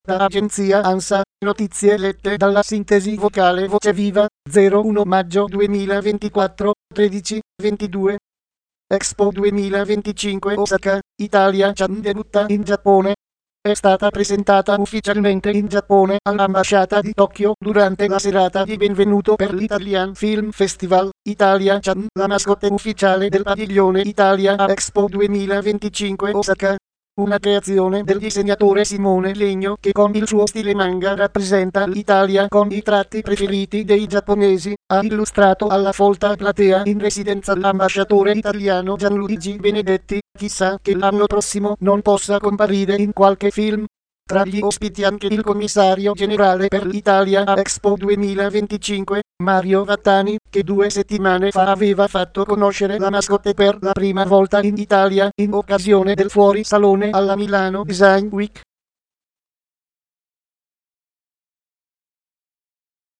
Da agenzia ANSA, notizie lette dalla sintesi vocale Voce Viva, 01 maggio 2024, 13:22. Expo 2025 Osaka, Italia. Chan debutta in Giappone. È stata presentata ufficialmente in Giappone all'ambasciata di Tokyo durante la serata di benvenuto per l'Italian Film Festival. Italia Chan, la mascotte ufficiale del padiglione Italia a Expo 2025 Osaka. Una creazione del disegnatore Simone Legno che con il suo stile manga rappresenta l'Italia con i tratti preferiti dei giapponesi. Ha illustrato alla folta platea in residenza l'ambasciatore italiano Gianluigi Benedetti. Chissà che l'anno prossimo non possa comparire in qualche film. Tra gli ospiti anche il commissario generale per l'Italia a Expo 2025, Mario Vattani, che 2 settimane fa aveva fatto conoscere la mascotte per la prima volta in Italia in occasione del fuorisalone alla Milano Design Week.